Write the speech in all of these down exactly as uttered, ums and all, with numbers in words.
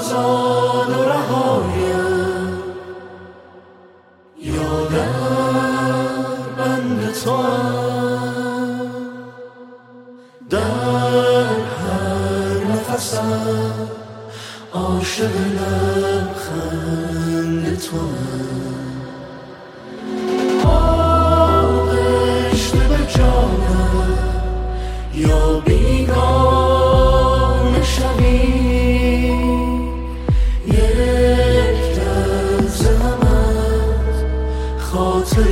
آزاد و رهایم یا در بند توام، در هر نفسم عاشق لبخند توام. آغشته به جانم یا بیگانه شوی، یک لحظه هم از خاطر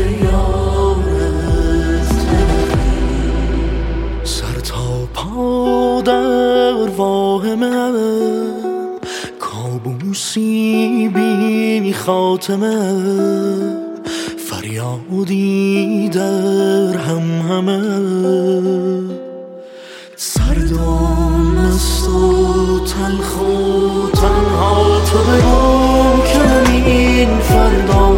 یارت نبری. سر تا پا در واهمم، کابوسی بی خاتمه، فریادی در هم همه. سردم است و تلخ و تنها، تو بگو که این فردا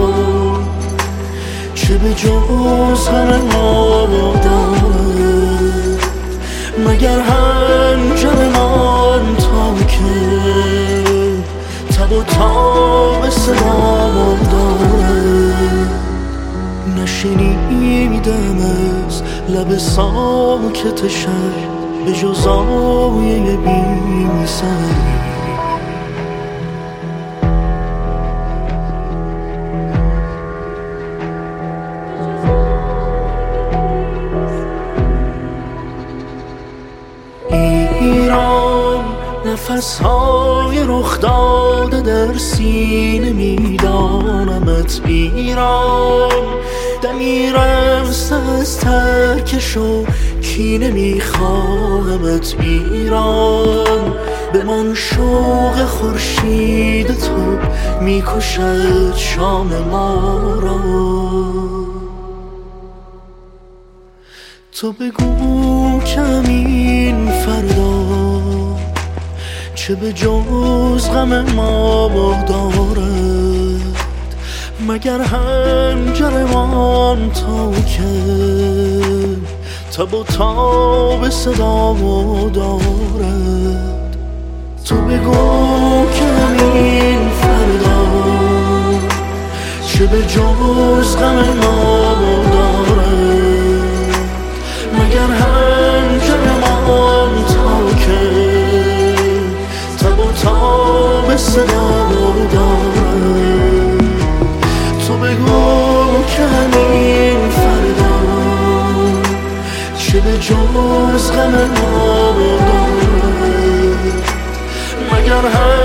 چه به جز غم ما دارد، مگر هنجر من تا که تب و تاب صدا دارد. نشنیدم از لب ساکت شهر به جز آیه بی سری. ایران نفسهای رخ داده در سینه میدانمت. ایران دمیرم از ترکش و کینه میخواهمت. ایران به من شوق خورشید تو میکشد شام ما را. تو بگو کمین فردا چه به جز غم ما دارد، مگر هنجرمان تا که تب و تاب صدا دارد. تو بگو کمین فردا چه به جز غم ما دارد، مگر هنجرمان تا که تب و تاب صدا دارد. تو بگو که همین فردا چه به جز غم ما دارد، مگر